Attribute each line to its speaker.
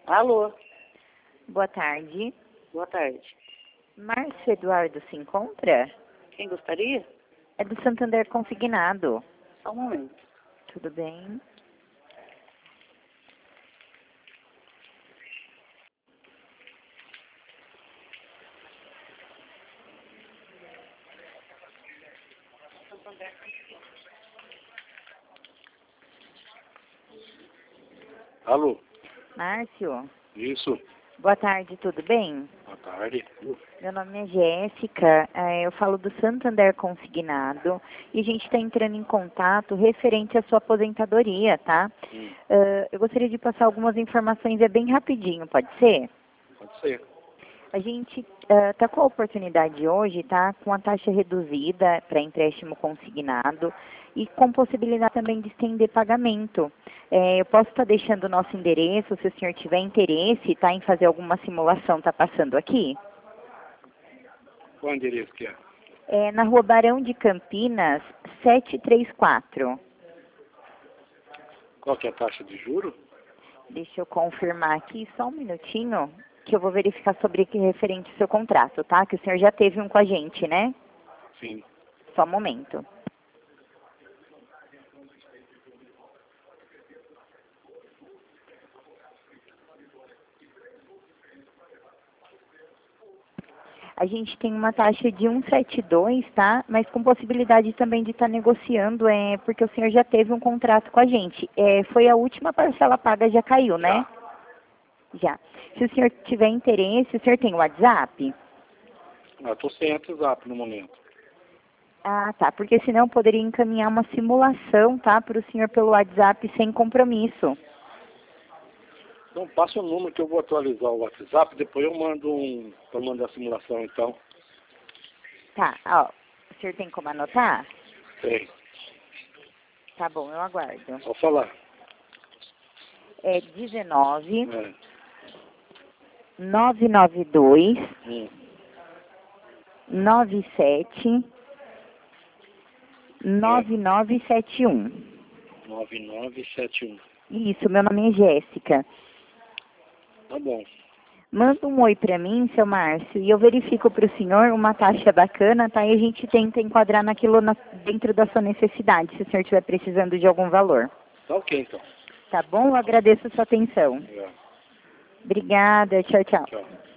Speaker 1: Alô,
Speaker 2: Boa tarde.
Speaker 1: boa tarde.
Speaker 2: Márcio Eduardo se encontra?
Speaker 1: Quem gostaria?
Speaker 2: É do Santander Consignado.
Speaker 1: Só um momento.
Speaker 2: Tudo bem?
Speaker 3: Alô?
Speaker 2: Márcio?
Speaker 3: Isso.
Speaker 2: Boa tarde, tudo bem?
Speaker 3: Boa tarde.
Speaker 2: Meu nome é Jéssica, eu falo do Santander Consignado e a gente está entrando em contato referente à sua aposentadoria, tá? Eu gostaria de passar algumas informações, é bem rapidinho, pode ser?
Speaker 3: Pode ser.
Speaker 2: A gente está com a oportunidade hoje, tá? Com a taxa reduzida para empréstimo consignado e com possibilidade também de estender pagamento. Eu posso estar deixando o nosso endereço, se o senhor tiver interesse, tá? Em fazer alguma simulação, tá passando aqui?
Speaker 3: Qual endereço que é?
Speaker 2: É na Rua Barão de Campinas, 734.
Speaker 3: Qual que é a taxa de juro?
Speaker 2: Deixa eu confirmar aqui, só um minutinho, que eu vou verificar sobre que referente ao seu contrato, tá? Que o senhor já teve um com a gente, né?
Speaker 3: Sim.
Speaker 2: Só um momento. A gente tem uma taxa de 1,72, tá? Mas com possibilidade também de estar negociando, porque o senhor já teve um contrato com a gente. Foi a última parcela paga, já caiu, né? Já. Se o senhor tiver interesse, o senhor tem WhatsApp?
Speaker 3: Eu estou sem WhatsApp no momento.
Speaker 2: Ah, tá. Porque senão eu poderia encaminhar uma simulação, tá? Para o senhor pelo WhatsApp sem compromisso.
Speaker 3: Então passa o número que eu vou atualizar o WhatsApp, depois eu mando para mandar a simulação então.
Speaker 2: Tá, ó. O senhor tem como anotar?
Speaker 3: Tem.
Speaker 2: Tá bom, eu aguardo.
Speaker 3: Pode falar.
Speaker 2: É 19
Speaker 3: É.
Speaker 2: 992
Speaker 3: Hum.
Speaker 2: 97 9971.
Speaker 3: 9971.
Speaker 2: Isso, meu nome é Jéssica.
Speaker 3: Tá bom.
Speaker 2: Manda um oi pra mim, seu Márcio, e eu verifico pro senhor uma taxa bacana, tá? E a gente tenta enquadrar naquilo dentro da sua necessidade, se o senhor estiver precisando de algum valor.
Speaker 3: Tá ok então.
Speaker 2: Tá bom? Eu agradeço a sua atenção.
Speaker 3: Obrigado.
Speaker 2: Obrigada, tchau, tchau.
Speaker 3: Tchau.